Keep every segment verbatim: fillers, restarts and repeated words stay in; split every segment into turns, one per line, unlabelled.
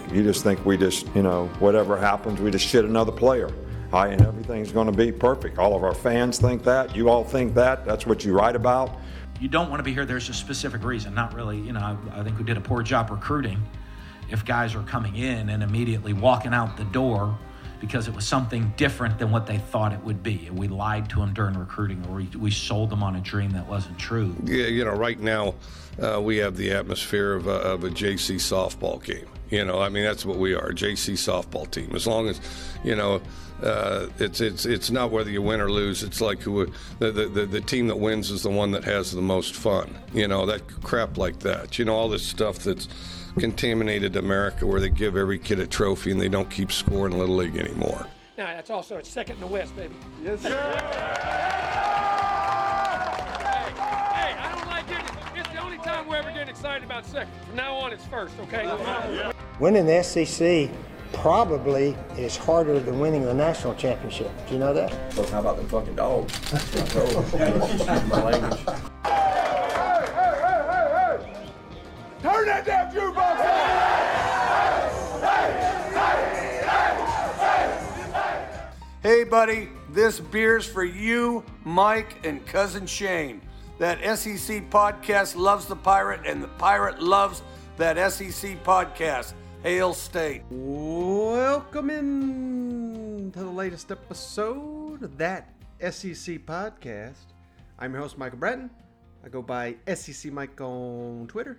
You just think we just, you know, whatever happens, we just shit another player. Hi, and everything's going to be perfect. All of our fans think that. You all think that. That's what you write about.
You don't want to be here. There's a specific reason. Not really, you know, I, I think we did a poor job recruiting if guys are coming in and immediately walking out the door because it was something different than what they thought it would be. We lied to them during recruiting, or we, we sold them on a dream that wasn't true.
Yeah, you know, right now uh, we have the atmosphere of a, of a J C softball game. You know, I mean, that's what we are, a J C softball team. As long as, you know, uh, it's it's it's not whether you win or lose. It's like who the, the the team that wins is the one that has the most fun. You know, that crap like that. You know, all this stuff that's contaminated America, where they give every kid a trophy and they don't keep scoring Little League anymore.
Now, that's also a second in the West, baby.
Yes, sir.
Hey, hey, I don't like getting it. It's the only time we're ever getting excited about second. From now on, it's first, okay?
Yeah.
Winning the S E C probably is harder than winning the national championship. Do you know that?
So how about them fucking dogs? My language.
Turn that damn jukebox on! Hey, buddy, this beer's for you, Mike, and Cousin Shane. That S E C podcast loves the Pirate, and the Pirate loves that S E C podcast. Hail State.
Welcome in to the latest episode of that S E C podcast. I'm your host, Michael Breton. I go by S E C Mike on Twitter.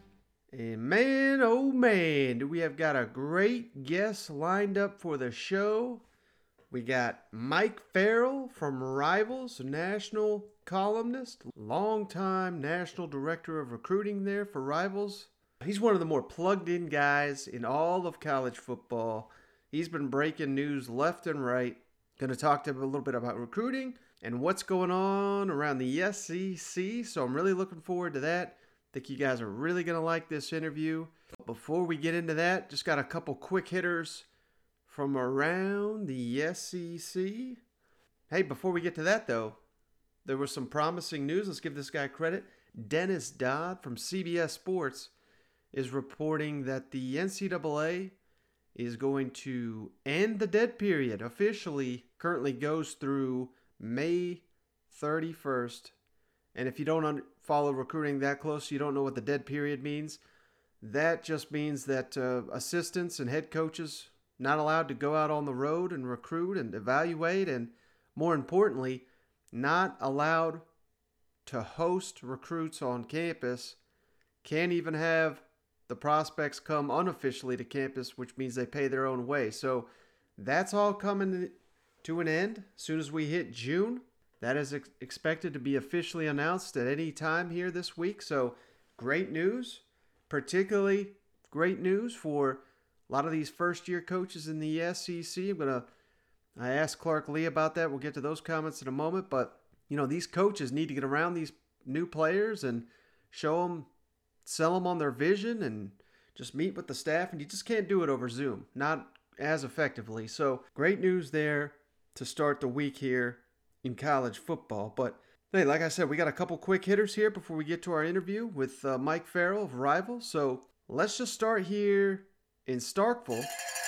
And man, oh man, do we have got a great guest lined up for the show. We got Mike Farrell from Rivals, a national columnist, longtime national director of recruiting there for Rivals. He's one of the more plugged-in guys in all of college football. He's been breaking news left and right. Going to talk to him a little bit about recruiting and what's going on around the S E C. So I'm really looking forward to that. I think you guys are really going to like this interview. Before we get into that, just got a couple quick hitters from around the S E C. Hey, before we get to that, though, there was some promising news. Let's give this guy credit. Dennis Dodd from C B S Sports is reporting that the N C double A is going to end the dead period officially. Currently goes through May thirty-first. And if you don't un- follow recruiting that close, you don't know what the dead period means. That just means that uh, assistants and head coaches not allowed to go out on the road and recruit and evaluate, and more importantly, not allowed to host recruits on campus. Can't even have the prospects come unofficially to campus, which means they pay their own way. So that's all coming to an end as soon as we hit June. That is ex- expected to be officially announced at any time here this week. So great news, particularly great news for a lot of these first-year coaches in the S E C. I'm gonna, I asked Clark Lee about that. We'll get to those comments in a moment. But you know, these coaches need to get around these new players and show them, sell them on their vision, and just meet with the staff. And you just can't do it over Zoom, not as effectively. So great news there to start the week here in college football. But hey, like I said, we got a couple quick hitters here before we get to our interview with uh, Mike Farrell of Rivals. So let's just start here in Starkville,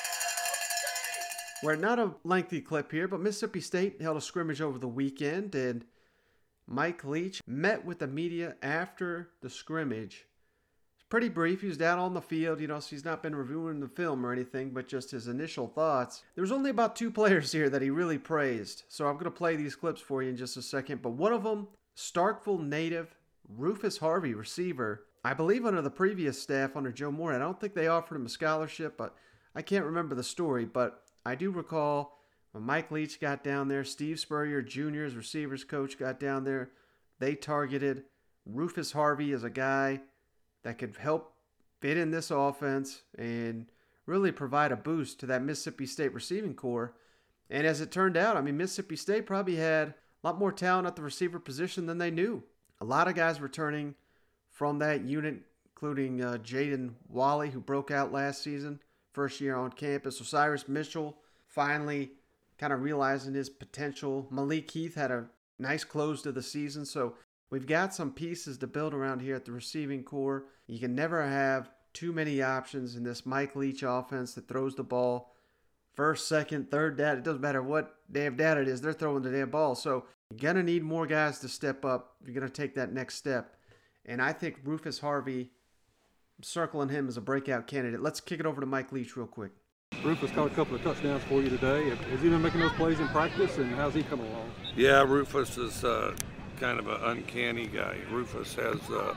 where not a lengthy clip here, but Mississippi State held a scrimmage over the weekend, and Mike Leach met with the media after the scrimmage. It's pretty brief. He was down on the field, you know, so he's not been reviewing the film or anything, but just his initial thoughts. There was only about two players here that he really praised, so I'm going to play these clips for you in just a second. But one of them, Starkville native Rufus Harvey, receiver. I believe under the previous staff, under Joe Moore, I don't think they offered him a scholarship, but I can't remember the story. But I do recall when Mike Leach got down there, Steve Spurrier Junior, his receivers coach, got down there. They targeted Rufus Harvey as a guy that could help fit in this offense and really provide a boost to that Mississippi State receiving core. And as it turned out, I mean, Mississippi State probably had a lot more talent at the receiver position than they knew. A lot of guys returning from that unit, including uh, Jaden Wally, who broke out last season, first year on campus. Osiris Mitchell finally kind of realizing his potential. Malik Heath had a nice close to the season. So we've got some pieces to build around here at the receiving core. You can never have too many options in this Mike Leach offense that throws the ball first, second, third down. It doesn't matter what damn down it is. They're throwing the damn ball. So you're going to need more guys to step up. You're going to take that next step. And I think Rufus Harvey, I'm circling him as a breakout candidate. Let's kick it over to Mike Leach real quick.
Rufus caught a couple of touchdowns for you today. Has he been making those plays in practice, and how's he coming along?
Yeah, Rufus is uh, kind of an uncanny guy. Rufus has, uh,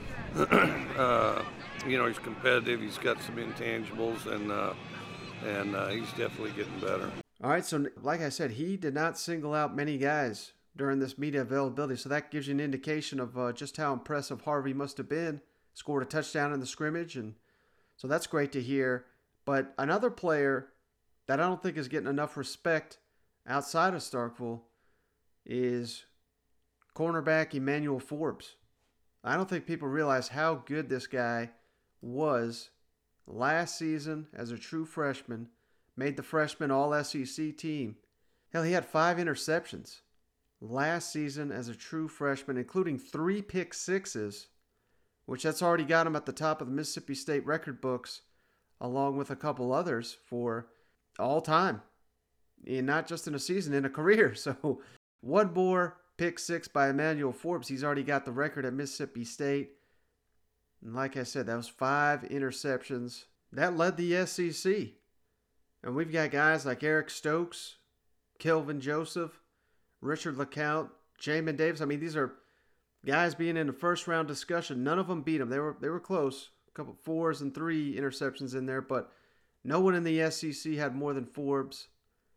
uh, you know, he's competitive. He's got some intangibles, and uh, and uh, he's definitely getting better.
All right, so like I said, he did not single out many guys during this media availability, so that gives you an indication of uh, just how impressive Harvey must have been. Scored a touchdown in the scrimmage, and so that's great to hear. But another player that I don't think is getting enough respect outside of Starkville is cornerback Emmanuel Forbes. I don't think people realize how good this guy was last season as a true freshman. Made the freshman all S E C team. Hell, he had five interceptions last season as a true freshman, including three pick sixes, which that's already got him at the top of the Mississippi State record books, along with a couple others for all time. And not just in a season, in a career. So one more pick six by Emmanuel Forbes. He's already got the record at Mississippi State. And like I said, that was five interceptions. That led the S E C. And we've got guys like Eric Stokes, Kelvin Joseph, Richard LeCount, Jamin Davis. I mean, these are guys being in the first round discussion. None of them beat them. They were they were close. A couple fours and three interceptions in there, but no one in the S E C had more than Forbes.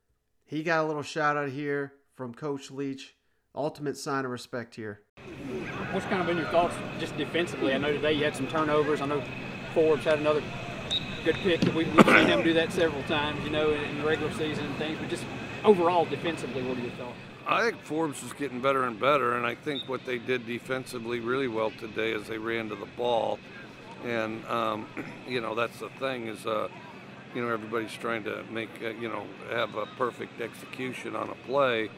He got a little shout out here from Coach Leach. Ultimate sign of respect here.
What's kind of been your thoughts just defensively? I know today you had some turnovers. I know Forbes had another good pick. We, we've seen him do that several times, you know, in, in the regular season and things. But just overall defensively, what are your thoughts?
I think Forbes is getting better and better, and I think what they did defensively really well today is they ran to the ball. And, um, you know, that's the thing is, uh, you know, everybody's trying to make, uh, you know, have a perfect execution on a play,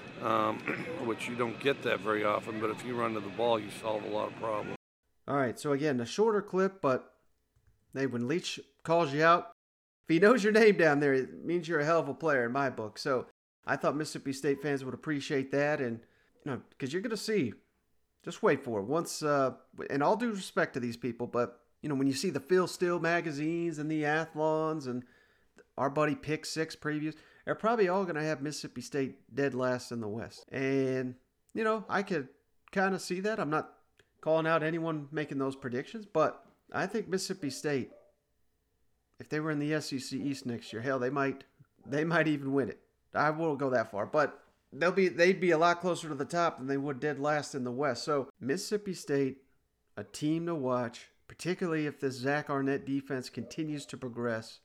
um, which you don't get that very often. But if you run to the ball, you solve a lot of problems.
All right, so again, a shorter clip, but hey, when Leach calls you out, if he knows your name down there, it means you're a hell of a player in my book. So I thought Mississippi State fans would appreciate that, and you know, because you're going to see, just wait for it. Once, uh, and all due respect to these people, but you know, when you see the Phil Steele magazines and the Athlons and our buddy Pick Six previews, they're probably all going to have Mississippi State dead last in the West. And you know, I could kind of see that. I'm not calling out anyone making those predictions, but I think Mississippi State, if they were in the S E C East next year, hell, they might, they might even win it. I won't go that far, but they'll be, they'd be a lot closer to the top than they would dead last in the West. So Mississippi State, a team to watch, particularly if this Zach Arnett defense continues to progress.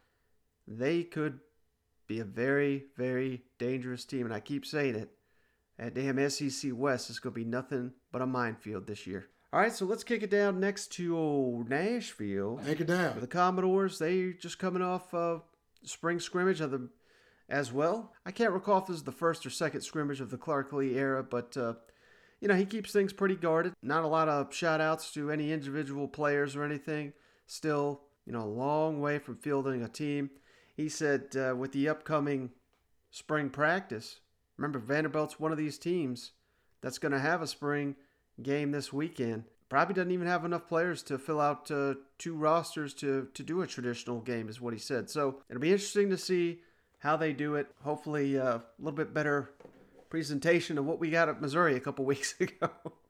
They could be a very, very dangerous team, and I keep saying it. That damn S E C West is going to be nothing but a minefield this year. All right, so let's kick it down next to old Nashville.
Take it down.
The Commodores, they just coming off of spring scrimmage of the, as well. I can't recall if this is the first or second scrimmage of the Clark Lee era, but, uh, you know, he keeps things pretty guarded. Not a lot of shout-outs to any individual players or anything. Still, you know, a long way from fielding a team. He said uh, with the upcoming spring practice, remember Vanderbilt's one of these teams that's going to have a spring game this weekend. Probably doesn't even have enough players to fill out uh, two rosters to, to do a traditional game, is what he said. So it'll be interesting to see how they do it. Hopefully uh, a little bit better presentation of what we got at Missouri a couple weeks ago.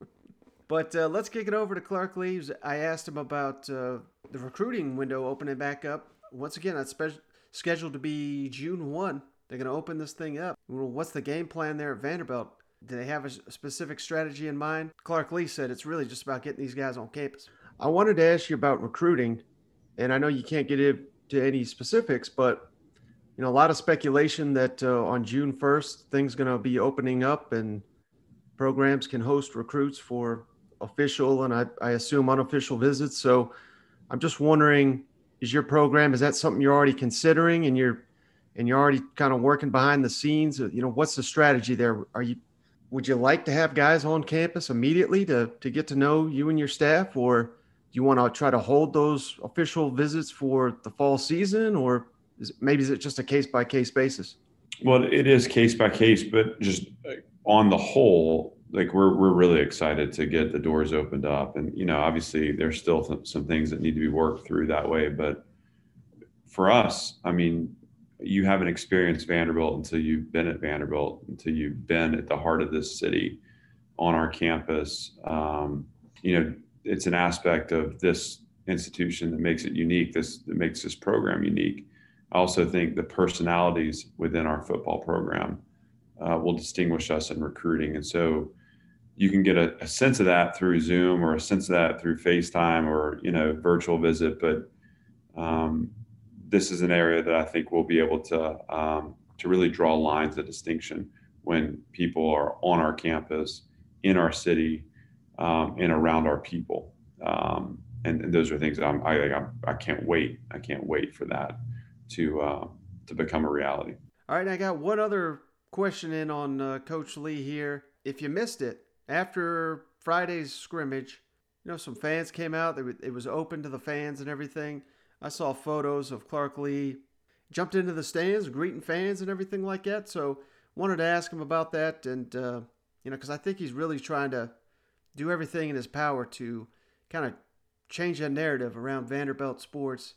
But uh, let's kick it over to Clark Lee. I asked him about uh, the recruiting window opening back up. Once again, that's spe- scheduled to be June first. They're going to open this thing up. Well, what's the game plan there at Vanderbilt? Do they have a specific strategy in mind? Clark Lee said it's really just about getting these guys on campus. I wanted to ask you about recruiting, and I know you can't get into any specifics, but you know, a lot of speculation that uh, on June first, things going to be opening up and programs can host recruits for official and I, I assume unofficial visits. So I'm just wondering, is your program, is that something you're already considering and you're and you're already kind of working behind the scenes? You know, what's the strategy there? Are you Would you like to have guys on campus immediately to, to get to know you and your staff, or you want to try to hold those official visits for the fall season, or is it, maybe is it just a case-by-case basis?
Well, it is case-by-case, but just on the whole, like we're we're really excited to get the doors opened up. And, you know, obviously there's still th- some things that need to be worked through that way. But for us, I mean, you haven't experienced Vanderbilt until you've been at Vanderbilt, until you've been at the heart of this city on our campus. Um, you know, it's an aspect of this institution that makes it unique, this that makes this program unique. I also think the personalities within our football program uh, will distinguish us in recruiting. And so you can get a, a sense of that through Zoom or a sense of that through FaceTime or, you know, virtual visit. But um, this is an area that I think we'll be able to um, to really draw lines of distinction when people are on our campus, in our city, um, and around our people. Um, and, and those are things I'm, I, I I can't wait. I can't wait for that to uh, to become a reality.
All right, I got one other question in on uh, Coach Lee here. If you missed it, after Friday's scrimmage, you know, some fans came out. It was open to the fans and everything. I saw photos of Clark Lee jumped into the stands, greeting fans and everything like that. So wanted to ask him about that. And, uh, you know, because I think he's really trying to do everything in his power to kind of change that narrative around Vanderbilt sports.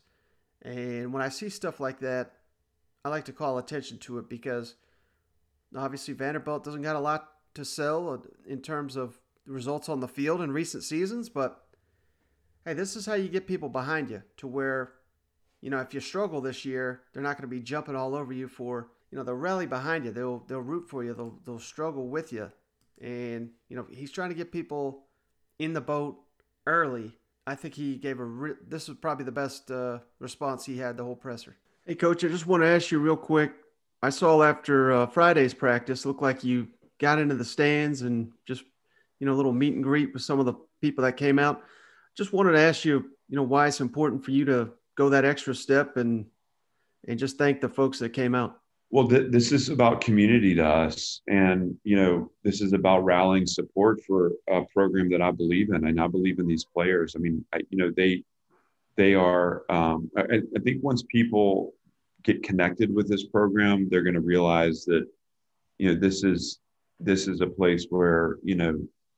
And when I see stuff like that, I like to call attention to it because obviously Vanderbilt doesn't got a lot to sell in terms of results on the field in recent seasons. But, hey, this is how you get people behind you to where, you know, if you struggle this year, they're not going to be jumping all over you for, you know, they'll rally behind you. They'll they'll root for you. They'll, they'll struggle with you. And, you know, he's trying to get people in the boat early. I think he gave a re- – this was probably the best uh, response he had the whole presser. Hey, Coach, I just want to ask you real quick. I saw after uh, Friday's practice, it looked like you got into the stands and just, you know, a little meet and greet with some of the people that came out. Just wanted to ask you, you know, why it's important for you to go that extra step and and just thank the folks that came out.
Well, th- this is about community to us. And, you know, this is about rallying support for a program that I believe in. And I believe in these players. I mean, I, you know, they, they are, um, I, I think once people get connected with this program, they're going to realize that, you know, this is, this is a place where, you know,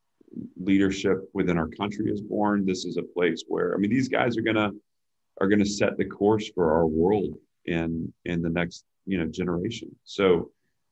leadership within our country is born. This is a place where, I mean, these guys are going to, are going to set the course for our world in, in the next, you know, generation. So,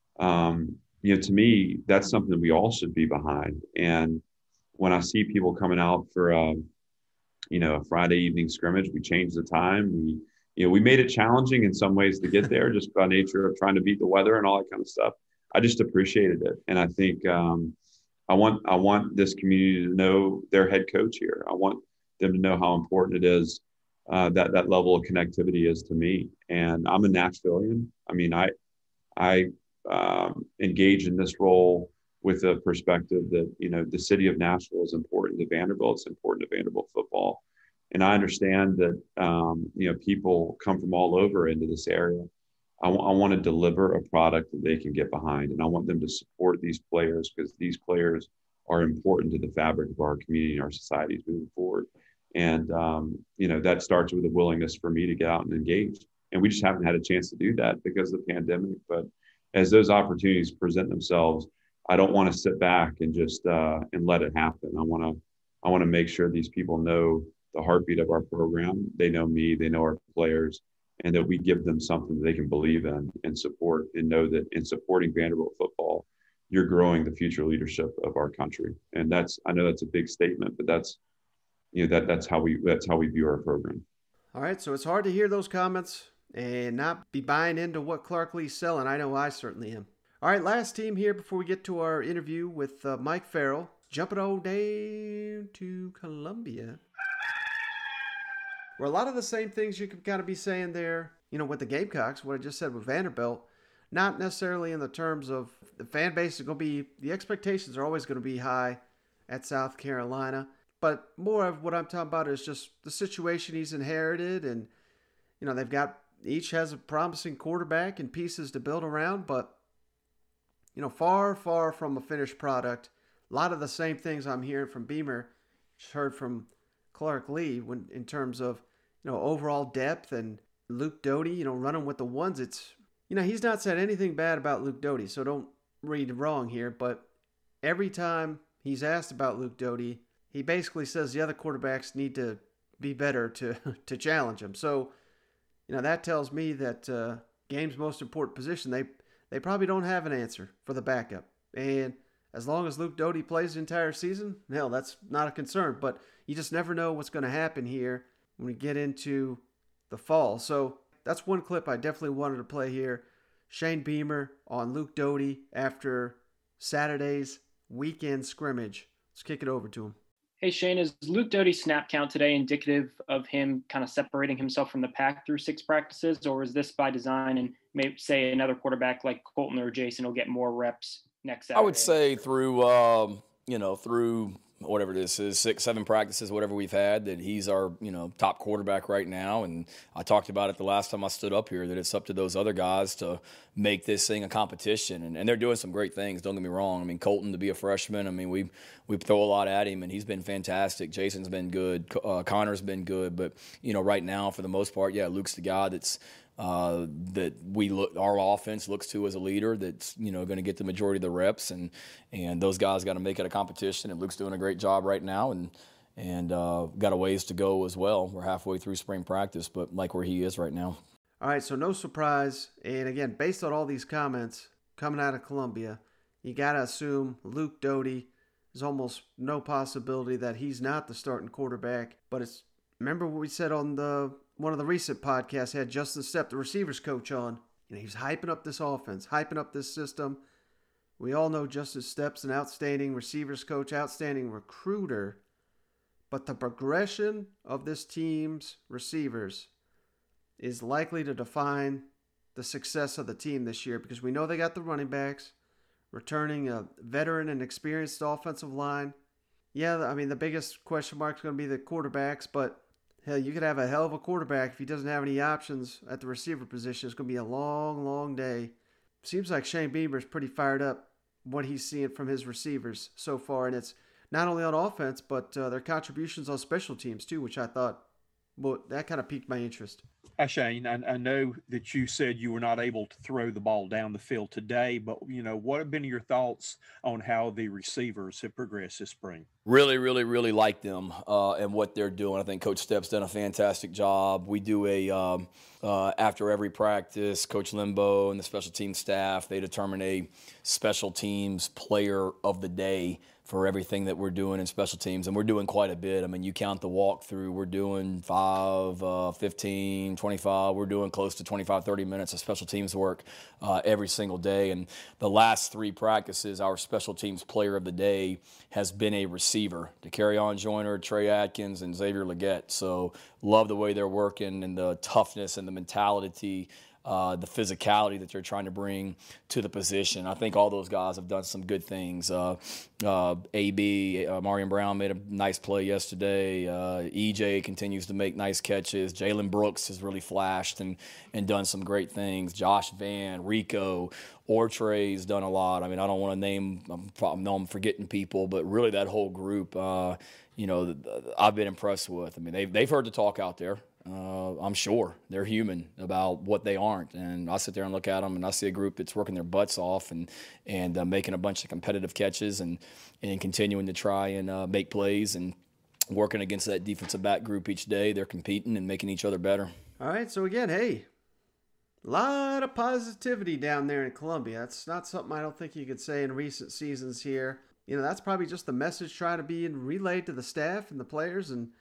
um, you know, to me, that's something we all should be behind. And when I see people coming out for, um, you know, a Friday evening scrimmage, we changed the time. We, you know, we made it challenging in some ways to get there just by nature of trying to beat the weather and all that kind of stuff. I just appreciated it. And I think, um, I want, I want this community to know their head coach here. I want them to know how important it is, uh, that, that level of connectivity is to me. And I'm a Nashvilleian. I mean, I, I, um, engage in this role with a perspective that, you know, the city of Nashville is important to Vanderbilt. It's important to Vanderbilt football. And I understand that, um, you know, people come from all over into this area. I, w- I want to deliver a product that they can get behind. And I want them to support these players because these players are important to the fabric of our community and our societies moving forward. And, um, you know, that starts with a willingness for me to get out and engage. And we just haven't had a chance to do that because of the pandemic. But as those opportunities present themselves, I don't want to sit back and just uh, and let it happen. I want to I want to make sure these people know the heartbeat of our program. They know me, they know our players, and that we give them something that they can believe in and support, and know that in supporting Vanderbilt football, you're growing the future leadership of our country. And that's, I know that's a big statement, but that's, you know, that that's how we that's how we view our program.
All right, so it's hard to hear those comments and not be buying into what Clark Lee's selling. I know I certainly am. All right, last team here before we get to our interview with uh, Mike Farrell. Jumping all down to Columbia, where a lot of the same things you could kind of be saying there, you know, with the Gamecocks, what I just said with Vanderbilt, not necessarily in the terms of the fan base is going to be, the expectations are always going to be high at South Carolina, but more of what I'm talking about is just the situation he's inherited. And, you know, they've got, each has a promising quarterback and pieces to build around, but, you know, far, far from a finished product. A lot of the same things I'm hearing from Beamer, just heard from Clark Lee when in terms of, you know, overall depth, and Luke Doty, you know, running with the ones. It's, you know, he's not said anything bad about Luke Doty, so don't read wrong here, but every time he's asked about Luke Doty, he basically says the other quarterbacks need to be better to to challenge him. So, you know, that tells me that uh, game's most important position, they they probably don't have an answer for the backup. And as long as Luke Doty plays the entire season, hell, that's not a concern. But you just never know what's going to happen here when we get into the fall. So that's one clip I definitely wanted to play here. Shane Beamer on Luke Doty after Saturday's weekend scrimmage. Let's kick it over to him.
Hey, Shane, is Luke Doty's snap count today indicative of him kind of separating himself from the pack through six practices, or is this by design, and maybe say another quarterback like Colton or Jason will get more reps next Saturday?
I would say through, um, you know, through whatever this is, six, seven practices, whatever we've had, that he's our, you know, top quarterback right now. And I talked about it the last time I stood up here, that it's up to those other guys to make this thing a competition. And, and they're doing some great things, don't get me wrong. I mean, Colton to be a freshman, I mean, we we throw a lot at him, and he's been fantastic. Jason's been good. Uh, Connor's been good. But, you know, right now, for the most part, yeah, Luke's the guy that's, Uh, that we look, our offense looks to as a leader that's, you know, going to get the majority of the reps, and and those guys got to make it a competition. And Luke's doing a great job right now, and and uh, got a ways to go as well. We're halfway through spring practice, but like where he is right now.
All right, so no surprise, and again, based on all these comments coming out of Columbia, you got to assume Luke Doty. There's almost no possibility that he's not the starting quarterback. But it's, remember what we said on the one of the recent podcasts, had Justin Stepp, the receivers coach, on. You know, he was hyping up this offense, hyping up this system. We all know Justin Stepp's an outstanding receivers coach, outstanding recruiter. But the progression of this team's receivers is likely to define the success of the team this year, because we know they got the running backs, returning a veteran and experienced offensive line. Yeah, I mean, the biggest question mark is going to be the quarterbacks, but hell, you could have a hell of a quarterback if he doesn't have any options at the receiver position. It's going to be a long, long day. Seems like Shane Beamer's pretty fired up what he's seeing from his receivers so far, and it's not only on offense, but uh, their contributions on special teams too, which I thought, well, that kind of piqued my interest.
Hi, Shane. I, I know that you said you were not able to throw the ball down the field today, but, you know, what have been your thoughts on how the receivers have progressed this spring?
Really, really, really like them uh, and what they're doing. I think Coach Stepp's done a fantastic job. We do a, um, uh, after every practice, Coach Limbo and the special team staff, they determine a special teams player of the day for everything that we're doing in special teams, and we're doing quite a bit. I mean, you count the walkthrough, we're doing five, uh, fifteen, twenty-five, we're doing close to twenty-five, thirty minutes of special teams work uh, every single day. And the last three practices, our special teams player of the day has been a receiver, DeCarrion Joyner, Trey Atkins, and Xavier Leggett. So love the way they're working and the toughness and the mentality, Uh, the physicality that they're trying to bring to the position. I think all those guys have done some good things. Uh, uh, A B, uh, Marion Brown made a nice play yesterday. Uh, E J continues to make nice catches. Jalen Brooks has really flashed and, and done some great things. Josh Van, Rico, Ortrey's done a lot. I mean, I don't want to name, I know I'm forgetting people, but really that whole group, uh, you know, I've been impressed with. I mean, they've, they've heard the talk out there. Uh, I'm sure they're human about what they aren't. And I sit there and look at them, and I see a group that's working their butts off and and uh, making a bunch of competitive catches and, and continuing to try and uh, make plays and working against that defensive back group each day. They're competing and making each other better.
All right, so again, hey, a lot of positivity down there in Columbia. That's not something I don't think you could say in recent seasons here. You know, that's probably just the message trying to be relayed to the staff and the players. And,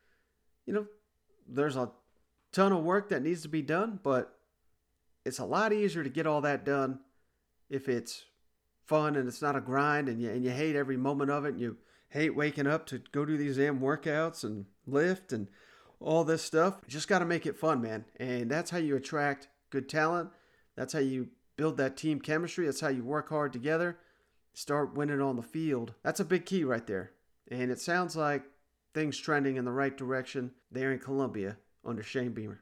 you know, there's a ton of work that needs to be done, but it's a lot easier to get all that done if it's fun and it's not a grind, and you, and you hate every moment of it, and you hate waking up to go do these damn workouts and lift and all this stuff. You just got to make it fun, man. And that's how you attract good talent. That's how you build that team chemistry. That's how you work hard together, start winning on the field. That's a big key right there. And it sounds like things trending in the right direction there in Columbia under Shane Beamer.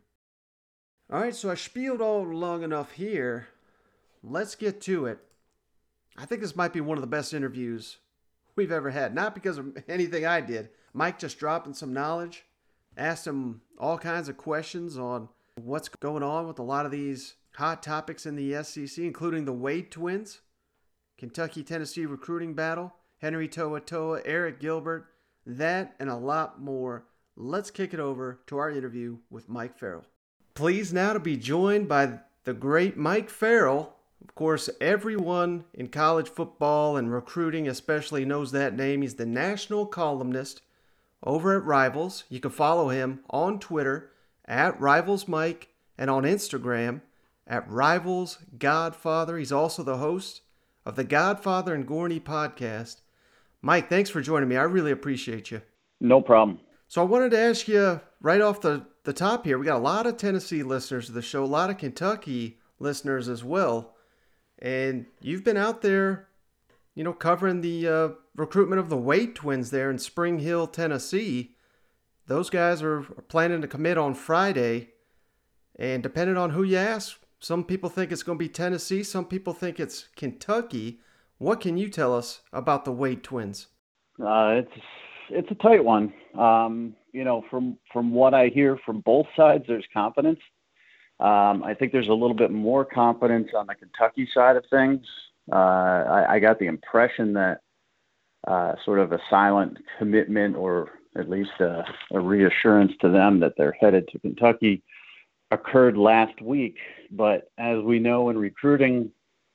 All right, so I spieled all long enough here. Let's get to it. I think this might be one of the best interviews we've ever had. Not because of anything I did. Mike just dropping some knowledge. Asked him all kinds of questions on what's going on with a lot of these hot topics in the S E C, including the Wade twins, Kentucky-Tennessee recruiting battle, Henry To'oTo'o, Eric Gilbert, that and a lot more. Let's kick it over to our interview with Mike Farrell. Pleased now to be joined by the great Mike Farrell. Of course, everyone in college football and recruiting especially knows that name. He's the national columnist over at Rivals. You can follow him on Twitter at Rivals Mike and on Instagram at Rivals Godfather. He's also the host of the Godfather and Gorney podcast. Mike, thanks for joining me. I really appreciate you.
No problem.
So I wanted to ask you right off the, the top here, we got a lot of Tennessee listeners to the show, a lot of Kentucky listeners as well. And you've been out there, you know, covering the uh, recruitment of the Wade twins there in Spring Hill, Tennessee. Those guys are planning to commit on Friday. And depending on who you ask, some people think it's going to be Tennessee. Some people think it's Kentucky. What can you tell us about the Wade twins?
Uh, it's it's a tight one. Um, you know, from from what I hear from both sides, there's confidence. Um, I think there's a little bit more confidence on the Kentucky side of things. Uh, I, I got the impression that uh, sort of a silent commitment, or at least a, a reassurance to them that they're headed to Kentucky, occurred last week. But as we know in recruiting,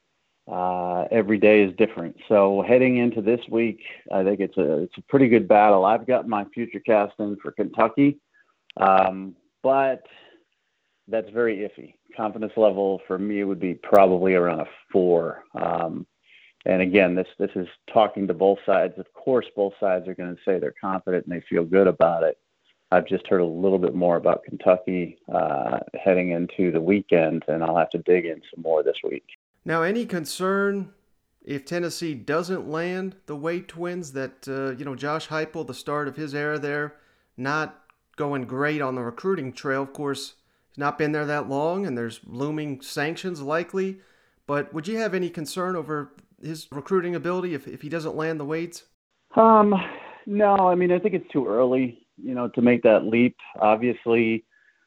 uh, every day is different. So heading into this week, I think it's a it's a pretty good battle. I've got my future cast in for Kentucky, um, but that's very iffy. Confidence level for me would be probably around a four. Um, and again, this this is talking to both sides. Of course, both sides are going to say they're confident and they feel good about it. I've just heard a little bit more about Kentucky uh, heading into the weekend, and I'll have to dig in some more this week.
Now, any concern if Tennessee doesn't land the Wade twins that, uh, you know, Josh Heupel, the start of his era there, not going great on the recruiting trail? Of course, he's not been there that long, and there's looming sanctions likely. But would you have any concern over his recruiting ability if, if he doesn't land the Wades?
Um, no, I mean, I think it's too early, you know, to make that leap. Obviously,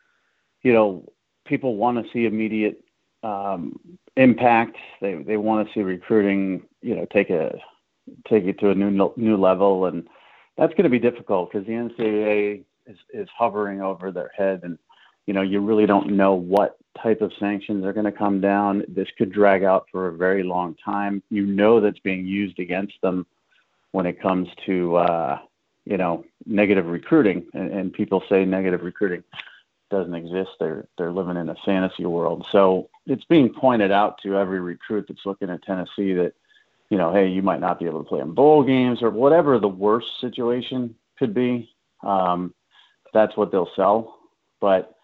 you know, people want to see immediate um, impact. They they want to see recruiting, you know, take a take it to a new new level, and that's going to be difficult because the N C double A is is hovering over their head, and you know, you really don't know what type of sanctions are going to come down. This could drag out for a very long time. You know that's being used against them when it comes to, uh, you know, negative recruiting. And, and people say negative recruiting doesn't exist. They're they're living in a fantasy world. So it's being pointed out to every recruit that's looking at Tennessee that, you know, hey, you might not be able to play in bowl games or whatever the worst situation could be. Um, that's what they'll sell. But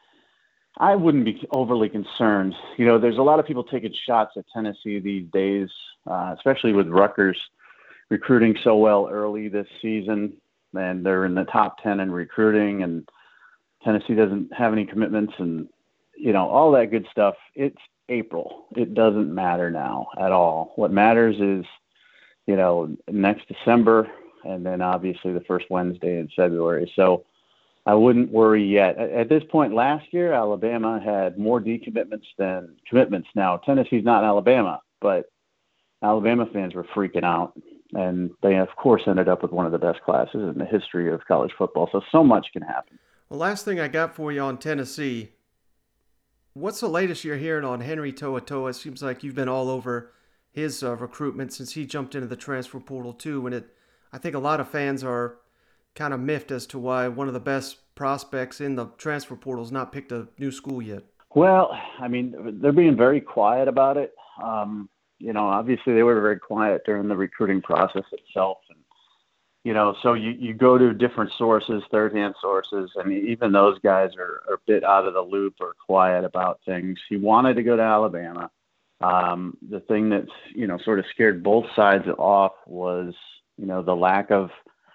I wouldn't be overly concerned. You know, there's a lot of people taking shots at Tennessee these days, uh, especially with Rutgers recruiting so well early this season, and they're in the top ten in recruiting, and Tennessee doesn't have any commitments and, you know, all that good stuff. It's April. It doesn't matter now at all. What matters is, you know, next December and then obviously the first Wednesday in February. So I wouldn't worry yet. At this point last year, Alabama had more decommitments than commitments. Now, Tennessee's not Alabama, but Alabama fans were freaking out. And they, of course, ended up with one of the best classes in the history of college football. So, so much can happen.
Well, last thing I got for you on Tennessee, what's the latest you're hearing on Henry To'oTo'o? It seems like you've been all over his uh, recruitment since he jumped into the transfer portal, too. And it, I think a lot of fans are kind of miffed as to why one of the best prospects in the transfer portal has not picked a new school yet.
Well, I mean, they're being very quiet about it. Um, you know, obviously they were very quiet during the recruiting process itself. And, you know, so you, you go to different sources, third-hand sources, and even those guys are, are a bit out of the loop or quiet about things. He wanted to go to Alabama. Um, the thing that's, you know, sort of scared both sides off was, you know, the lack of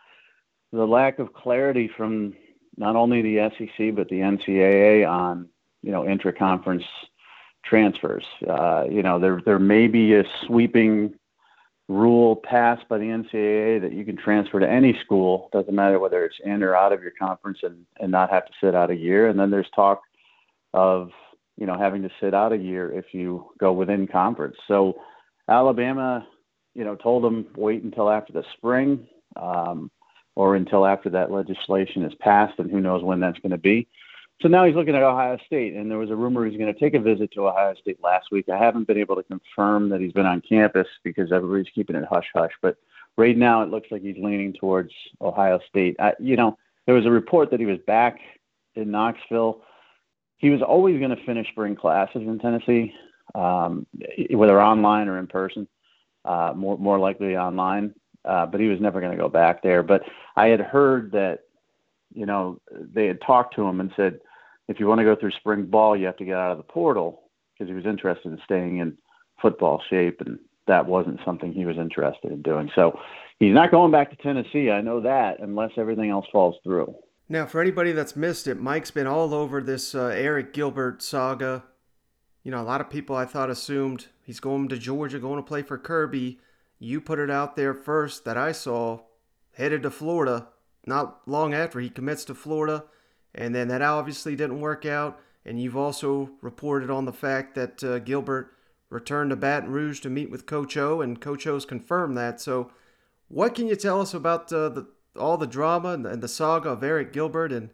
the lack of clarity from not only the S E C but the N C double A on, you know, intra-conference transfers. Uh, you know, there there may be a sweeping rule passed by the N C double A that you can transfer to any school, doesn't matter whether it's in or out of your conference, and, and not have to sit out a year. And then there's talk of, you know, having to sit out a year if you go within conference. So Alabama, you know, told them wait until after the spring, um, or until after that legislation is passed, and who knows when that's going to be. So now he's looking at Ohio State, and there was a rumor he's going to take a visit to Ohio State last week. I haven't been able to confirm that he's been on campus because everybody's keeping it hush-hush. But right now it looks like he's leaning towards Ohio State. I, you know, there was a report that he was back in Knoxville. He was always going to finish spring classes in Tennessee, um, whether online or in person, uh, more more likely online. Uh, but he was never going to go back there. But I had heard that, you know, they had talked to him and said, if you want to go through spring ball, you have to get out of the portal, because he was interested in staying in football shape, and that wasn't something he was interested in doing. So he's not going back to Tennessee, I know that, unless everything else falls through.
Now, for anybody that's missed it, Mike's been all over this uh, Arik Gilbert saga. You know, a lot of people I thought assumed he's going to Georgia, going to play for Kirby. You put it out there first that I saw, headed to Florida not long after he commits to Florida, and then that obviously didn't work out. And you've also reported on the fact that uh, Gilbert returned to Baton Rouge to meet with Coach O, and Coach O's confirmed that. So what can you tell us about uh, the all the drama and the, and the saga of Arik Gilbert, and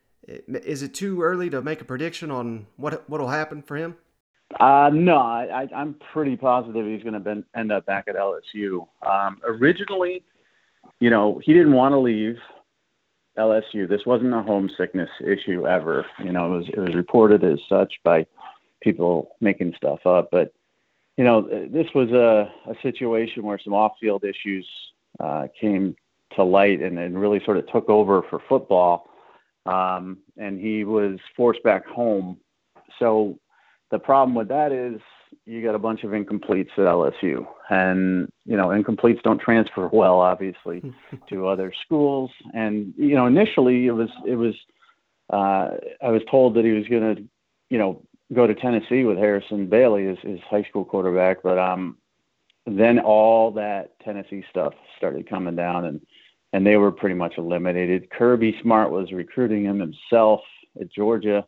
is it too early to make a prediction on what what'll happen for him?
Uh, no, I, I, I'm pretty positive he's going to end up back at L S U. Um, originally, you know, he didn't want to leave L S U. This wasn't a homesickness issue ever. You know, it was it was reported as such by people making stuff up. But, you know, this was a, a situation where some off-field issues uh, came to light and, and really sort of took over for football. Um, and he was forced back home. So the problem with that is you got a bunch of incompletes at L S U, and, you know, incompletes don't transfer well, obviously, to other schools. And, you know, initially it was, it was, uh, I was told that he was going to, you know, go to Tennessee with Harrison Bailey as his high school quarterback. But, um, then all that Tennessee stuff started coming down, and, and they were pretty much eliminated. Kirby Smart was recruiting him himself at Georgia.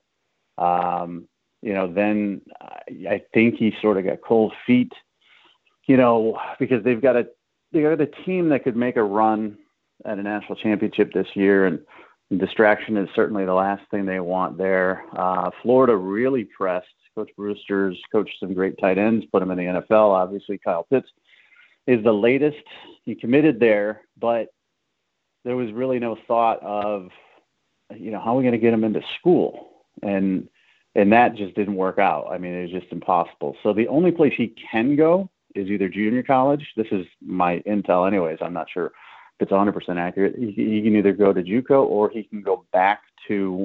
Um, You know, then I think he sort of got cold feet, you know, because they've got a they got a team that could make a run at a national championship this year, and, and distraction is certainly the last thing they want there. Uh, Florida really pressed. Coach Brewster's coached some great tight ends, put him in the N F L. Obviously, Kyle Pitts is the latest. He committed there, but there was really no thought of, you know, how are we going to get him into school? And And that just didn't work out. I mean, it was just impossible. So the only place he can go is either junior college. This is my intel anyways. I'm not sure if it's one hundred percent accurate. He, he can either go to JUCO or he can go back to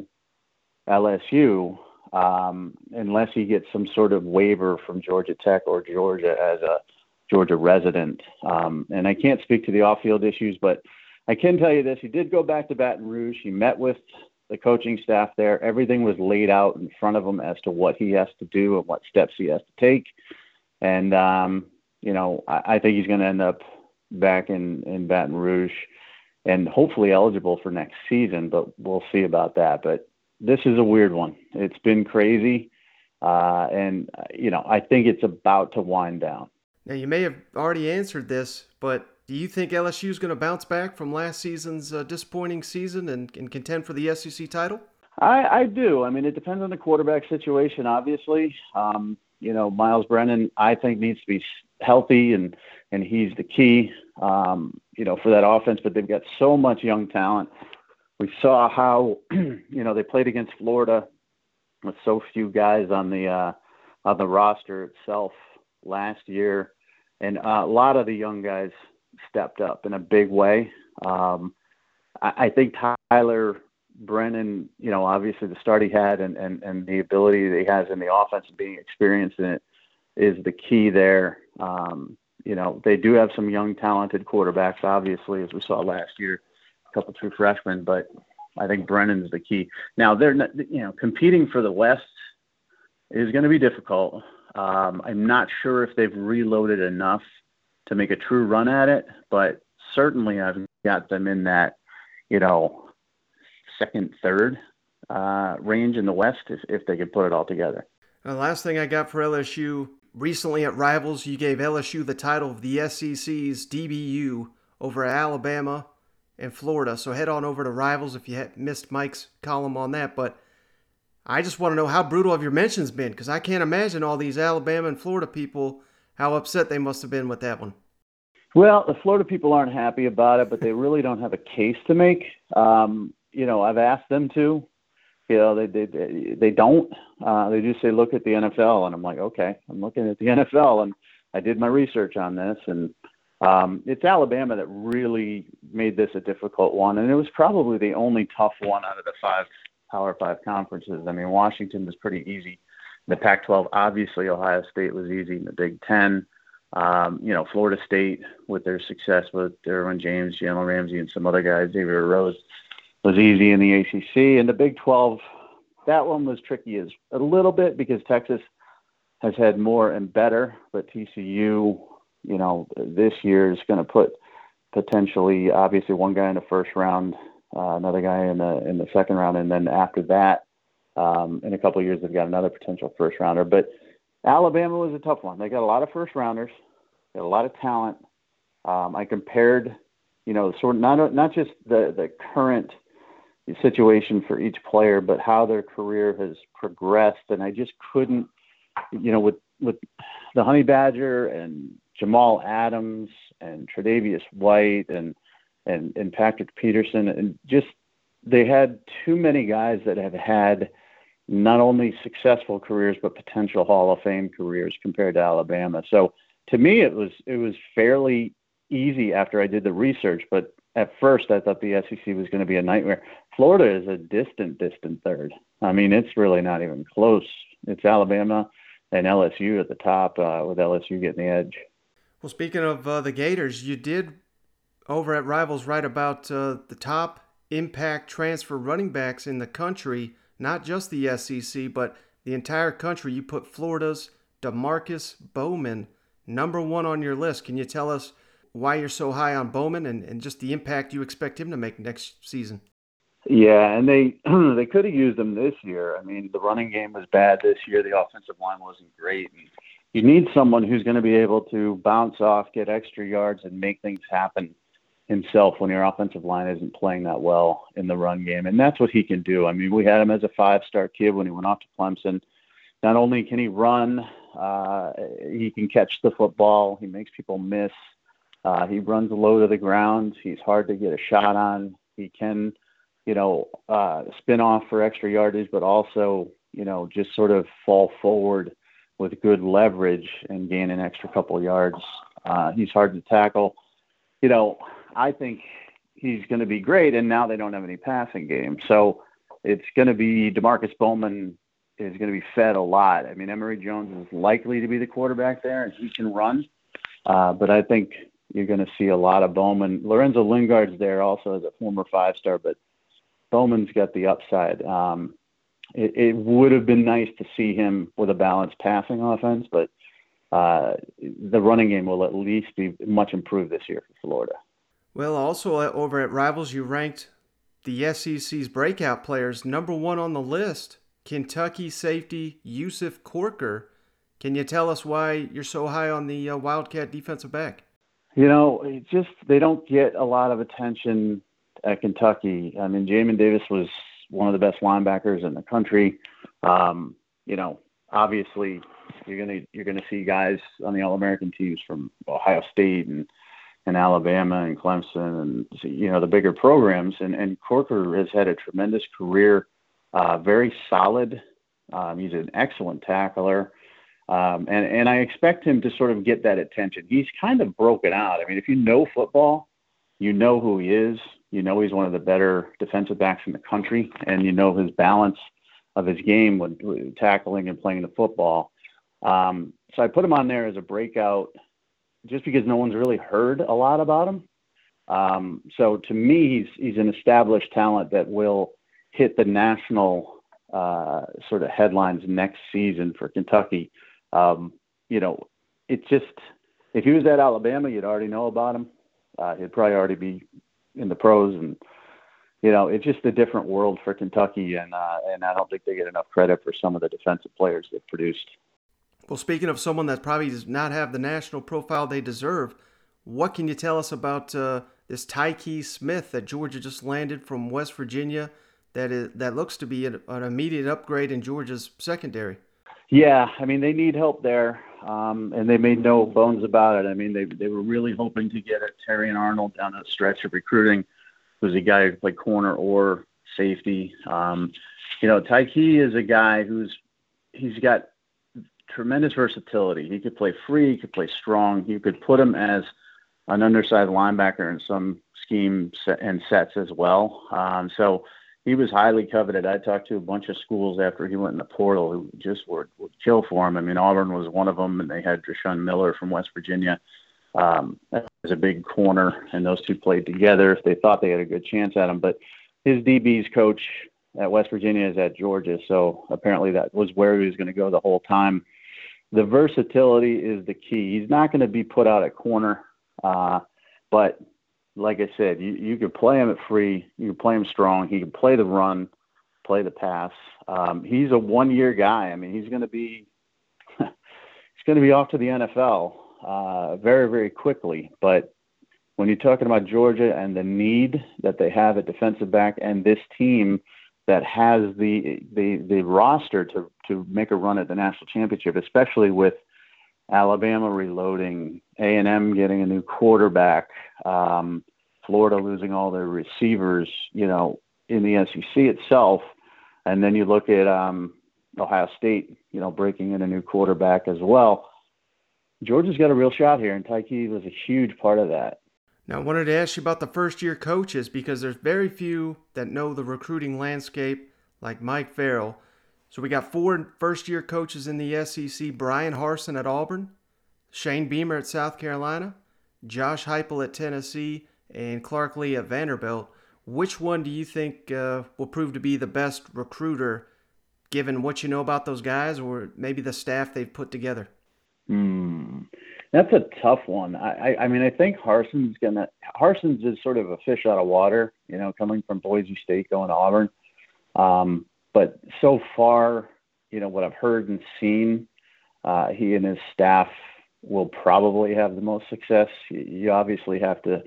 L S U, um, unless he gets some sort of waiver from Georgia Tech or Georgia as a Georgia resident. Um, and I can't speak to the off-field issues, but I can tell you this. He did go back to Baton Rouge. He met with the coaching staff there. Everything was laid out in front of him as to what he has to do and what steps he has to take. And, um, you know, I, I think he's going to end up back in, in Baton Rouge and hopefully eligible for next season, but we'll see about that. But this is a weird one. It's been crazy. Uh, and, you know, I think it's about to wind down.
Now, you may have already answered this, but do you think L S U is going to bounce back from last season's uh, disappointing season and, and contend for the S E C title?
I, I do. I mean, it depends on the quarterback situation, obviously. Um, you know, Miles Brennan, I think, needs to be healthy, and, and he's the key, um, you know, for that offense. But they've got so much young talent. We saw how, you know, they played against Florida with so few guys on the uh, on the roster itself last year. And uh, a lot of the young guys stepped up in a big way. Um, I, I think Tyler Brennan, you know, obviously the start he had and, and, and the ability that he has in the offense and being experienced in it is the key there. Um, you know, they do have some young, talented quarterbacks, obviously, as we saw last year, a couple true freshmen, but I think Brennan's the key. Now, they're not, you know, competing for the West is going to be difficult. Um, I'm not sure if they've reloaded enough to make a true run at it, but certainly I've got them in that, you know, second, third uh, range in the West if, if they could put it all together.
The last thing I got for L S U, recently at Rivals, you gave L S U the title of the S E C's D B U over Alabama and Florida. So head on over to Rivals if you had missed Mike's column on that. But I just want to know how brutal have your mentions been, because I can't imagine all these Alabama and Florida people, how upset they must have been with that one.
Well, the Florida people aren't happy about it, but they really don't have a case to make. Um, you know, I've asked them to. You know, they they they don't. Uh, they just say, look at the N F L, and I'm like, okay, I'm looking at the N F L, and I did my research on this, and um, it's Alabama that really made this a difficult one, and it was probably the only tough one out of the five Power Five conferences. I mean, Washington was pretty easy. In the Pac twelve, obviously, Ohio State was easy. In the Big Ten, um, you know, Florida State with their success with Derwin James, Jalen Ramsey, and some other guys, Xavier Rose, was easy in the A C C. And the Big twelve, that one was tricky as a little bit because Texas has had more and better, but T C U, you know, this year is going to put potentially, obviously, one guy in the first round, uh, another guy in the in the second round, and then after that, um, in a couple of years, they've got another potential first rounder. But Alabama was a tough one. They got a lot of first rounders, got a lot of talent. Um, I compared, you know, sort of not not just the the current situation for each player, but how their career has progressed. And I just couldn't, you know, with, with the Honey Badger and Jamal Adams and Tre'Davious White and, and, and Patrick Peterson, and just, they had too many guys that have had not only successful careers, but potential Hall of Fame careers compared to Alabama. So to me, it was, it was fairly easy after I did the research, but at first, I thought the S E C was going to be a nightmare. Florida is a distant, distant third. I mean, it's really not even close. It's Alabama and L S U at the top, uh, with L S U getting the edge.
Well, speaking of uh, the Gators, you did over at Rivals write about uh, the top impact transfer running backs in the country, not just the S E C, but the entire country. You put Florida's DeMarcus Bowman number one on your list. Can you tell us why you're so high on Bowman and, and just the impact you expect him to make next season?
Yeah, and they they could have used him this year. I mean, the running game was bad this year. The offensive line wasn't great. And you need someone who's going to be able to bounce off, get extra yards, and make things happen himself when your offensive line isn't playing that well in the run game. And that's what he can do. I mean, we had him as a five-star kid when he went off to Clemson. Not only can he run, uh, he can catch the football. He makes people miss. Uh, he runs low to the ground. He's hard to get a shot on. He can, you know, uh, spin off for extra yardage, but also, you know, just sort of fall forward with good leverage and gain an extra couple yards. Uh, he's hard to tackle. You know, I think he's going to be great, and now they don't have any passing game. So it's going to be DeMarcus Bowman is going to be fed a lot. I mean, Emory Jones is likely to be the quarterback there, and he can run. Uh, but I think you're going to see a lot of Bowman. Lorenzo Lingard's there also as a former five-star, but Bowman's got the upside. Um, it, it would have been nice to see him with a balanced passing offense, but uh, the running game will at least be much improved this year for Florida.
Well, also over at Rivals, you ranked the S E C's breakout players number one on the list, Kentucky safety Yusuf Corker. Can you tell us why you're so high on the uh, Wildcat defensive back?
You know, it just they don't get a lot of attention at Kentucky. I mean, Jamin Davis was one of the best linebackers in the country. Um, you know, obviously, you're gonna you're gonna see guys on the All-American teams from Ohio State and, and Alabama and Clemson and you know the bigger programs. And and Corker has had a tremendous career, uh, very solid. Um, he's an excellent tackler. Um, and, and I expect him to sort of get that attention. He's kind of broken out. I mean, if you know football, you know who he is. You know he's one of the better defensive backs in the country, and you know his balance of his game when, when tackling and playing the football. Um, so I put him on there as a breakout just because no one's really heard a lot about him. Um, so to me, he's he's an established talent that will hit the national uh, sort of headlines next season for Kentucky. Um, you know, it just if he was at Alabama, you'd already know about him. Uh, he'd probably already be in the pros, and you know, it's just a different world for Kentucky, and uh, and I don't think they get enough credit for some of the defensive players they've produced.
Well, speaking of someone that probably does not have the national profile they deserve, what can you tell us about uh, this Tyke Smith that Georgia just landed from West Virginia? That is that looks to be an, an immediate upgrade in Georgia's secondary.
Yeah, I mean, they need help there, um, and they made no bones about it. I mean, they they were really hoping to get a Terrion Arnold down the stretch of recruiting, who's a guy who could play corner or safety. Um, you know, Tyke is a guy who's he's got tremendous versatility. He could play free, he could play strong. You could put him as an undersized linebacker in some schemes and sets as well. Um, so he was highly coveted. I talked to a bunch of schools after he went in the portal who just would, would kill for him. I mean, Auburn was one of them, and they had Dreshun Miller from West Virginia. Um, that was a big corner, and those two played together. They thought they had a good chance at him, but his D B's coach at West Virginia is at Georgia, so apparently that was where he was going to go the whole time. The versatility is the key. He's not going to be put out at corner, uh, but like I said, you, you could play him at free. You can play him strong. He can play the run, play the pass. Um, he's a one-year guy. I mean, he's going to be he's going to be off to the N F L uh, very, very quickly. But when you're talking about Georgia and the need that they have at defensive back, and this team that has the the the roster to to make a run at the national championship, especially with Alabama reloading, A and M getting a new quarterback, um, Florida losing all their receivers, you know, in the S E C itself. And then you look at um, Ohio State, you know, breaking in a new quarterback as well. Georgia's got a real shot here, and Tyke was a huge part of that.
Now, I wanted to ask you about the first-year coaches, because there's very few that know the recruiting landscape like Mike Farrell. So we got four first-year coaches in the S E C: Brian Harsin at Auburn, Shane Beamer at South Carolina, Josh Heupel at Tennessee, and Clark Lee at Vanderbilt. Which one do you think uh, will prove to be the best recruiter, given what you know about those guys, or maybe the staff they've put together?
Hmm. That's a tough one. I, I, I mean, I think Harsin's gonna. Harsin's is sort of a fish out of water, you know, coming from Boise State, going to Auburn. Um, but so far, you know, what I've heard and seen, uh, he and his staff will probably have the most success. You, you obviously have to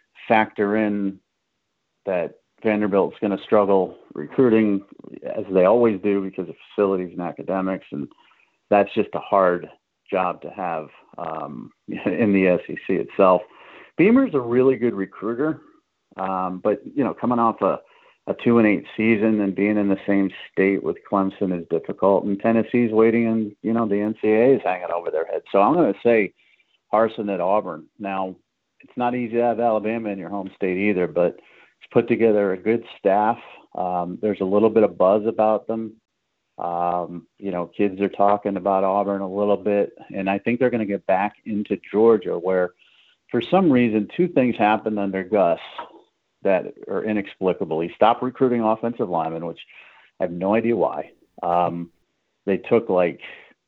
factor in that Vanderbilt's going to struggle recruiting, as they always do, because of facilities and academics, and that's just a hard job to have um, in the S E C itself. Beamer's a really good recruiter, um, but you know, coming off a, a two and eight season and being in the same state with Clemson is difficult, and Tennessee's waiting, and you know, the N C double A is hanging over their head. So I'm going to say Harsin at Auburn. Now, it's not easy to have Alabama in your home state either, but it's put together a good staff. Um, there's a little bit of buzz about them. Um, you know, kids are talking about Auburn a little bit, and I think they're going to get back into Georgia, where for some reason two things happened under Gus that are inexplicable. He stopped recruiting offensive linemen, which I have no idea why. Um, they took like,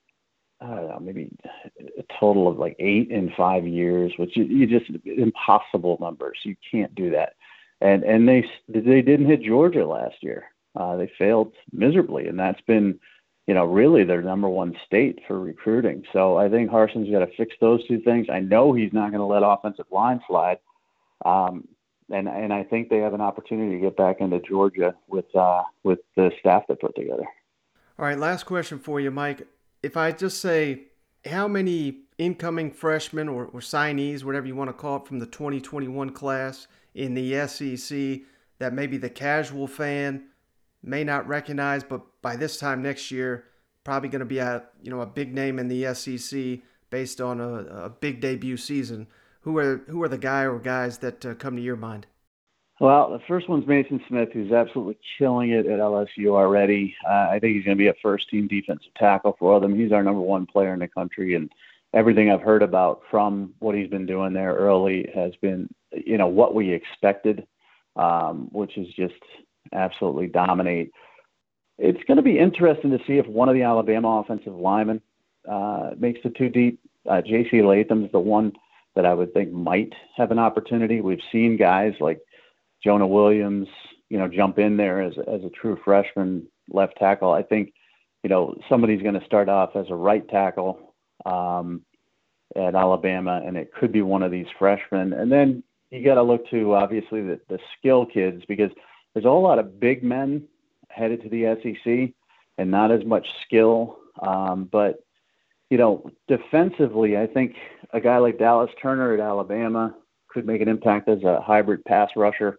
I don't know, maybe a total of like eight in five years, which you, you just impossible numbers. You can't do that. And and they they didn't hit Georgia last year. Uh, they failed miserably, and that's been, you know, really their number one state for recruiting. So I think Harsin's got to fix those two things. I know he's not going to let offensive line slide, um, and and I think they have an opportunity to get back into Georgia with uh, with the staff they put together.
All right, last question for you, Mike. If I just say, how many incoming freshmen or, or signees, whatever you want to call it, from the twenty twenty-one class in the S E C that maybe the casual fan may not recognize, but by this time next year, probably going to be a you know a big name in the S E C based on a, a big debut season. Who are who are the guy or guys that uh, come to your mind?
Well, the first one's Mason Smith, who's absolutely killing it at L S U already. Uh, I think he's going to be a first-team defensive tackle for them. He's our number one player in the country, and everything I've heard about from what he's been doing there early has been, you know, what we expected, um, which is just absolutely dominate. It's going to be interesting to see if one of the Alabama offensive linemen uh, makes the two deep. Uh, J C Latham's the one that I would think might have an opportunity. We've seen guys like Jonah Williams, you know, jump in there as, as a true freshman left tackle. I think, you know, somebody's going to start off as a right tackle um, at Alabama, and it could be one of these freshmen. And then you got to look to, obviously, the, the skill kids, because there's a whole lot of big men headed to the S E C and not as much skill. Um, but, you know, defensively, I think a guy like Dallas Turner at Alabama could make an impact as a hybrid pass rusher.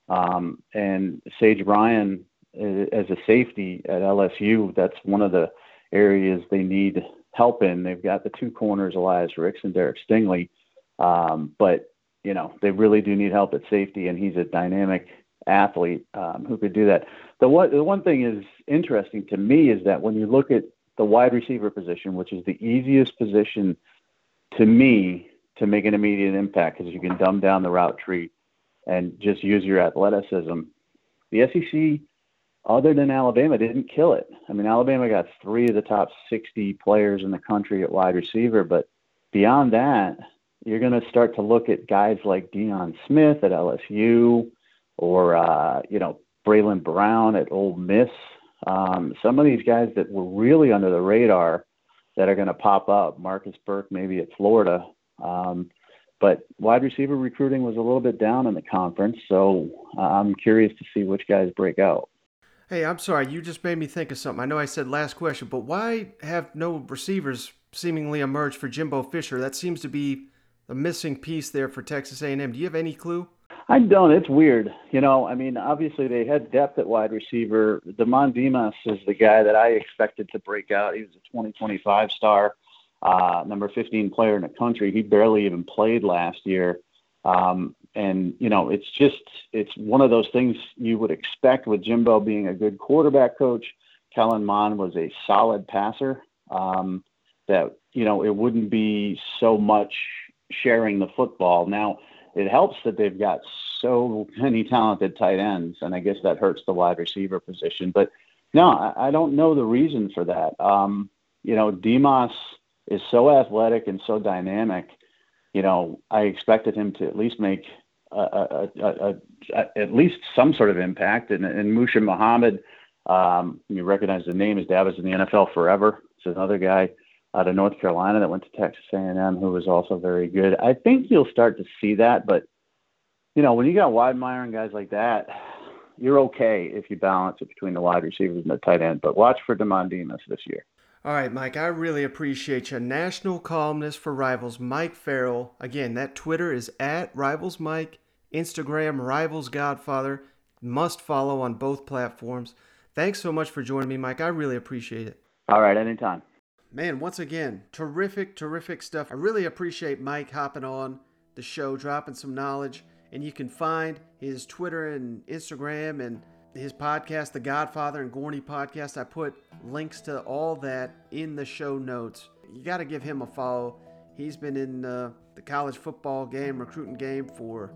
Um, and Sage Ryan as a safety at L S U, that's one of the areas they need help in. They've got the two corners, Elias Ricks and Derek Stingley. Um, but, you know, they really do need help at safety, and he's a dynamic athlete um, who could do that. The one, the one thing is interesting to me is that when you look at the wide receiver position, which is the easiest position to me to make an immediate impact because you can dumb down the route tree and just use your athleticism, the S E C, other than Alabama, didn't kill it. I mean, Alabama got three of the top sixty players in the country at wide receiver, but beyond that, you're going to start to look at guys like Deion Smith at L S U or, uh, you know, Braylon Brown at Ole Miss. Um, some of these guys that were really under the radar that are going to pop up, Marcus Burke maybe at Florida. Um, but wide receiver recruiting was a little bit down in the conference, so uh, I'm curious to see which guys break out.
Hey, I'm sorry, you just made me think of something. I know I said last question, but why have no receivers seemingly emerged for Jimbo Fisher? That seems to be a missing piece there for Texas A and M. Do you have any clue?
I don't. It's weird. You know, I mean, obviously they had depth at wide receiver. Damon Demas is the guy that I expected to break out. He was a twenty twenty-five star, uh, number fifteen player in the country. He barely even played last year. Um, and, you know, it's just, it's one of those things you would expect with Jimbo being a good quarterback coach. Kellen Mond was a solid passer, um, that, you know, it wouldn't be so much sharing the football. Now, it helps that they've got so many talented tight ends, and I guess that hurts the wide receiver position. But no, I, I don't know the reason for that. Um, you know, Demas is so athletic and so dynamic. You know, I expected him to at least make a, a, a, a, at least some sort of impact. And, and Musha Muhammad, um, you recognize the name. His dad was in the N F L forever. It's another guy out of North Carolina that went to Texas A and M who was also very good. I think you'll start to see that. But, you know, when you got Weidmeyer and guys like that, you're okay if you balance it between the wide receivers and the tight end. But watch for Damon Demas this year.
All right, Mike, I really appreciate you. National columnist for Rivals, Mike Farrell. Again, that Twitter is at Rivals Mike, Instagram, Rivals Godfather. Must follow on both platforms. Thanks so much for joining me, Mike. I really appreciate it.
All right, anytime.
Man, once again, terrific, terrific stuff. I really appreciate Mike hopping on the show, dropping some knowledge. And you can find his Twitter and Instagram and his podcast, The Godfather and Gorney Podcast. I put links to all that in the show notes. You got to give him a follow. He's been in uh, the college football game, recruiting game for,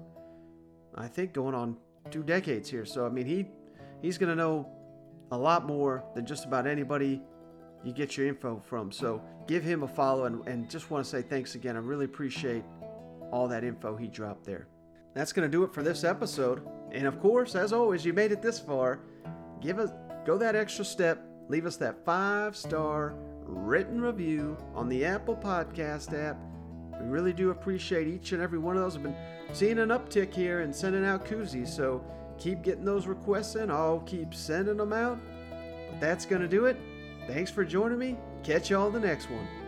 I think, going on two decades here. So, I mean, he he's going to know a lot more than just about anybody you get your info from. So give him a follow, and, and just want to say thanks again. I really appreciate all that info he dropped there. That's going to do it for this episode. And of course, as always, you made it this far. Give us, go that extra step. Leave us that five-star written review on the Apple Podcast app. We really do appreciate each and every one of those. I've been seeing an uptick here and sending out koozies. So keep getting those requests in. I'll keep sending them out. But that's going to do it. Thanks for joining me. Catch y'all in the next one.